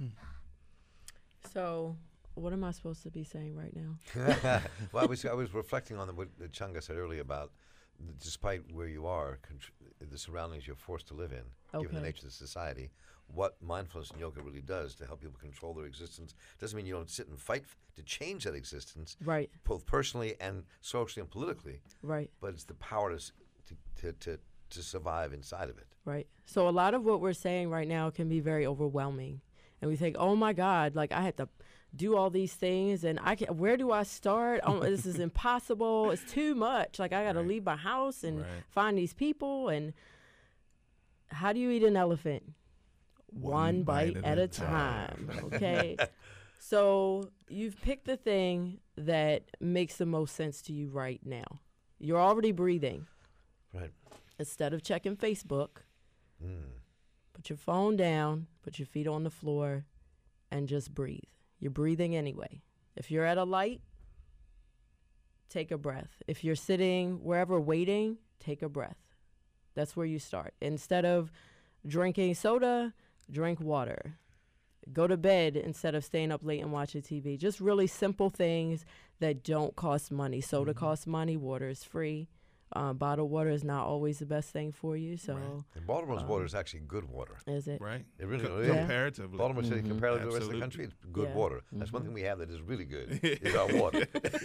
So, what am I supposed to be saying right now? Well, I was I was reflecting on the, what Changa said earlier about, the, despite where you are, contr- the surroundings you're forced to live in, given the Okay. nature of the society, what mindfulness and yoga really does to help people control their existence doesn't mean you don't sit and fight f- to change that existence, Right, both personally and socially and politically. right, But it's the power to s- to to, to, to survive inside of it. right. So, a lot of what we're saying right now can be very overwhelming. And we think, oh my God, like I had to do all these things, and I can. Where do I start? Oh, this is impossible. It's too much. Like I got to Right. leave my house and Right. find these people. And how do you eat an elephant? One, bite, at, a time. Okay. So you've picked the thing that makes the most sense to you right now. You're already breathing. Right. Instead of checking Facebook, Mm. put your phone down, put your feet on the floor, and just breathe. You're breathing anyway. If you're at a light, take a breath. If you're sitting wherever waiting, take a breath. That's where you start. Instead of drinking soda, drink water. Go to bed instead of staying up late and watching T V. Just really simple things that don't cost money. Soda costs money, water is free. Uh, bottled water is not always the best thing for you. So, Right. And Baltimore's Um, water is actually good water. is it? Right? It really Co- is. Yeah. Comparatively. Baltimore City, Mhm. compared to the rest of the Absolutely. country, it's good Yeah. water. That's one Mhm. thing we have that is really good, is our water.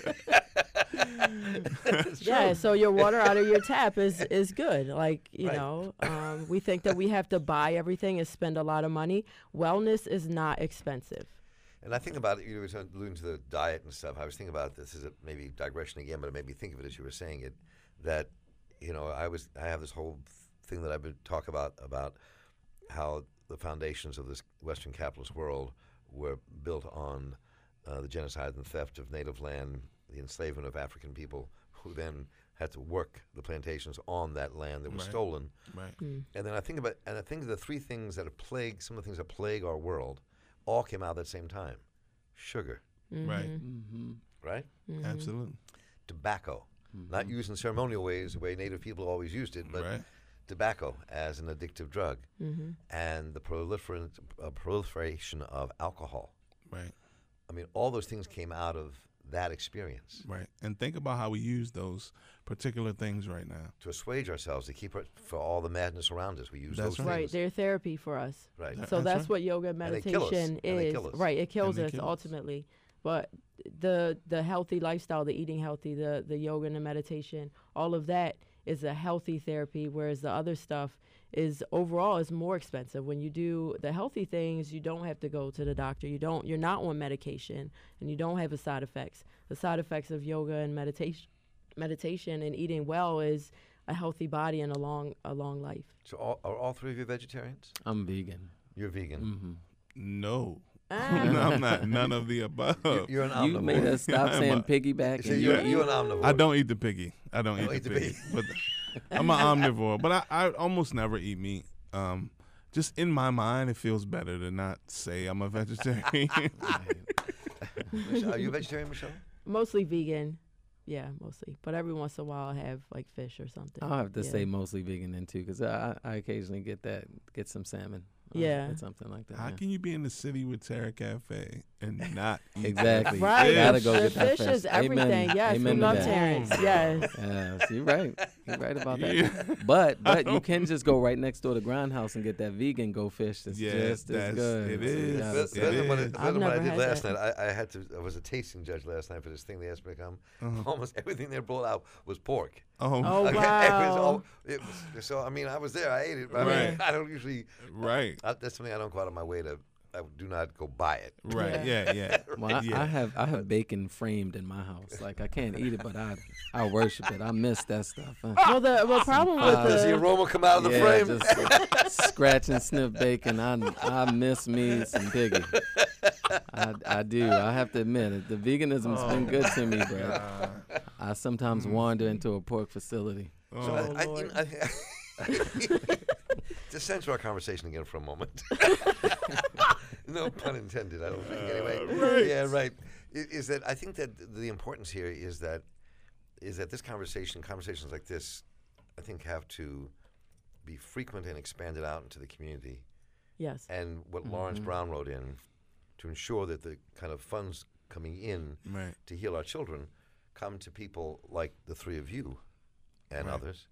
It's Yeah, true. so your water out of your tap is is good. Like, you Right. know, um, we think that we have to buy everything and spend a lot of money. Wellness is not expensive. And I think about it, you were alluding to the diet and stuff. I was thinking about this as a maybe digression again, but it made me think of it as you were saying it, that, you know, I was I have this whole thing that I've been talking about, about how the foundations of this Western capitalist world were built on uh, the genocide and theft of native land, the enslavement of African people, who then had to work the plantations on that land that was Right. stolen. Right. Mm. And then I think about, and I think of the three things that have plagued, some of the things that plague our world, all came out at the same time. Sugar, Right. Mm-hmm. right? Mhm. Absolutely. Tobacco, not used in ceremonial ways the way Native people always used it, but Right. tobacco as an addictive drug, Mhm. and the prolifer- uh, proliferation of alcohol. Right. I mean, all those things came out of that experience Right. And think about how we use those particular things right now. to assuage ourselves, to keep it for all the madness around us. We use That's those right. Right, things. they're therapy for us. Right. That- So That's that's right. what yoga and they kill us. meditation And they is. kill us. Right, it kills they us kill us. ultimately. But the the healthy lifestyle, the eating healthy, the the yoga and the meditation, all of that is a healthy therapy, whereas the other stuff is overall is more expensive. When you do the healthy things, you don't have to go to the doctor. You don't you're not on medication, and you don't have the side effects. The side effects of yoga and meditation meditation and eating well is a healthy body and a long a long life. So all, are all three of you vegetarians? I'm vegan. You're vegan. Mm-hmm. No. Ah. I'm not. None of the above. You- You're an omnivore. You made us stop I'm saying a- piggyback. So and you're, you- you're an omnivore. I don't eat the piggy. I don't You eat don't the eat the piggy. But I'm an omnivore. But I, I almost never eat meat. Um, just in my mind, it feels better to not say I'm a vegetarian. Michelle, are you a vegetarian, Michelle? Mostly vegan. Yeah, mostly. But every once in a while, I have like fish or something. I'll have to Yeah. say mostly vegan then too, because I, I occasionally get that, get some salmon Yeah. Or something like that. How yeah. can you be in the city with Terra Cafe and not eat Exactly. Right. fish? Gotta go the get that fish is fish. everything. Amen. Yes, Amen we to love that. Terrence. Yes. Yes, you're right. You're right about that. Yeah. But but you can just go right next door to Grindhouse and get that vegan go fish. That's Yes, just as that's- good. it So you is. gotta It say- Better than what, is. I- better I've than what I never did had last that. night. I, I had to. I was a tasting judge last night for this thing they asked me to come. Uh-huh. Almost everything they brought out was pork. Oh, Oh, Okay, wow. it was all- it was- so I mean, I was there. I ate it. But I mean, Right. I don't usually. right, I, that's something I don't go out of my way to. I do not go buy it. right, yeah, yeah. Well, I, Yeah. I have I have bacon framed in my house. Like I can't eat it, but I I worship it. I miss that stuff. huh? Well, the well, problem with Uh, Does the the aroma come out of the yeah, frame? just scratch and sniff bacon. I I miss me some piggy. I, I do. I have to admit it. The veganism's been good to me, but Uh, I sometimes wander into a pork facility. So oh, I, I, you Lord. know, I, to censor our conversation again for a moment. No pun intended. I don't think anyway. right. Yeah, right. I- Is that I think that the importance here is that is that this conversation, conversations like this, I think have to be frequent and expanded out into the community. yes, And what Lawrence Brown wrote in to ensure that the kind of funds coming in right, to heal our children come to people like the three of you and Right. others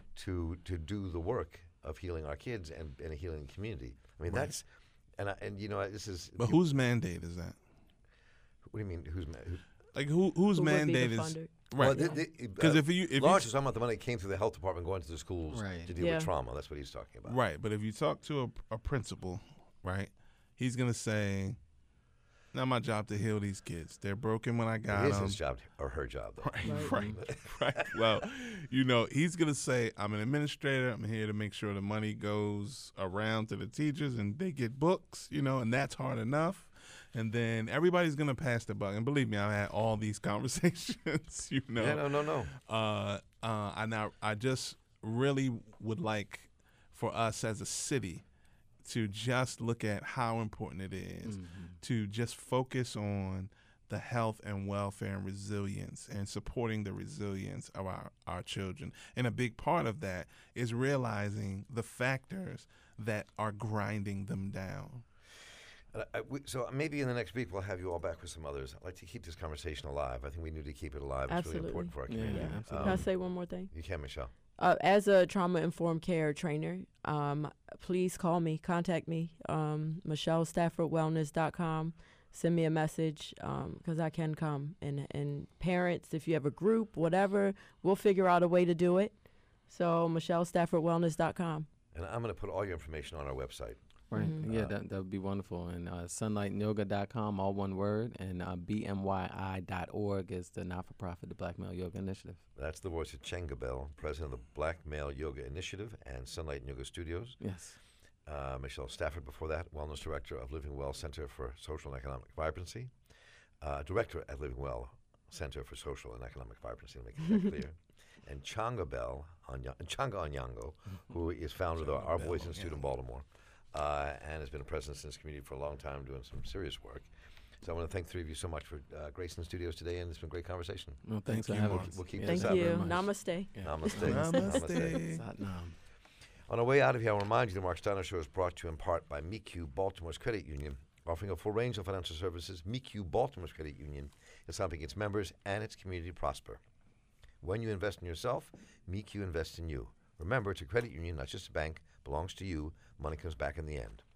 to to do the work of healing our kids and, and healing the community. I mean, Right. that's and I, and you know this is. but you- whose mandate is that? What do you mean? Who's ma- who, Like who whose Who would be the mandate is funder? well, right? the- the- Because uh, if you if Lawrence you, was talking about the money that came through the health department going to the schools Right. to deal Yeah. with trauma. That's what he's talking about. right, but if you talk to a, a principal, right, he's gonna say, "Not my job to heal these kids. They're broken when I got It is them." his job or her job. Though. Right, Right. right, right. Well, you know, he's gonna say, "I'm an administrator. I'm here to make sure the money goes around to the teachers and they get books." You know, and that's hard enough. And then everybody's gonna pass the buck. And believe me, I've had all these conversations. You know, Yeah, no, no, no. uh, uh, and I, I just really would like for us as a city to just look at how important it is to just focus on the health and welfare and resilience and supporting the resilience of our, our children. And a big part of that is realizing the factors that are grinding them down. And I, we, so maybe in the next week we'll have you all back with some others. I'd like to keep this conversation alive. I think we need to keep it alive. It's Absolutely. really important for our Yeah, community. yeah, Um, absolutely. Can I say one more thing? You can, Michelle. Uh, as a trauma-informed care trainer, um, please call me, contact me, um, michelle stafford wellness dot com. Send me a message because I can come. And, and parents, if you have a group, whatever, we'll figure out a way to do it. So michelle stafford wellness dot com. And I'm going to put all your information on our website. Right. Mhm. Yeah, that that would be wonderful. And uh, sunlight yoga dot com, all one word, and uh, b m y i dot org is the not-for-profit, the Black Male Yoga Initiative. That's the voice of Chenga Bell, president of the Black Male Yoga Initiative and Sunlight Yoga Studios. Yes. Uh, Michelle Stafford, before that, wellness director of Living Well Center for Social and Economic Vibrancy. Uh, director at Living Well Center for Social and Economic Vibrancy, to make it that clear. And Changa Bell, Anya- Changa Onyango, who is founder of the Our Bell Voice Institute in Onyango. Baltimore, uh, and has been a presence in this community for a long time doing some serious work. So I want to thank three of you so much for uh, gracing the studios today, and it's been a great conversation. Well, thanks Thank for you, having Mark. us. We'll keep Yeah, this Thank up. you. very much. Namaste. Yeah. Namaste. Namaste. Satnam. On our way out of here, I'll remind you the Mark Steiner Show is brought to you in part by M E Q, Baltimore's credit union, offering a full range of financial services. M E Q, Baltimore's credit union, is helping its members and its community prosper. When you invest in yourself, M E Q invests in you. Remember, it's a credit union, not just a bank, belongs to you. Money comes back in the end.